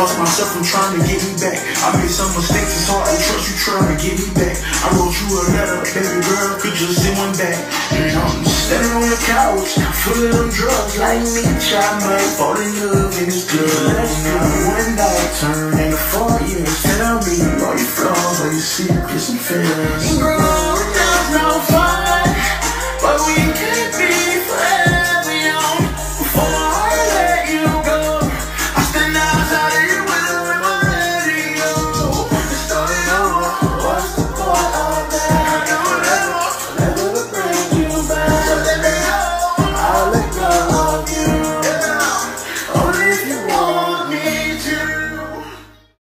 lost myself, I'm trying to get me back. I made some mistakes, it's hard to trust you trying to get me back. I wrote you a letter, baby girl, could you send one back? And I'm standing on the couch, full of them drugs like me. I might fall in love in this club. Let's go. One dollar turn into 4 years. Tell me all your flaws, all your secrets and fears.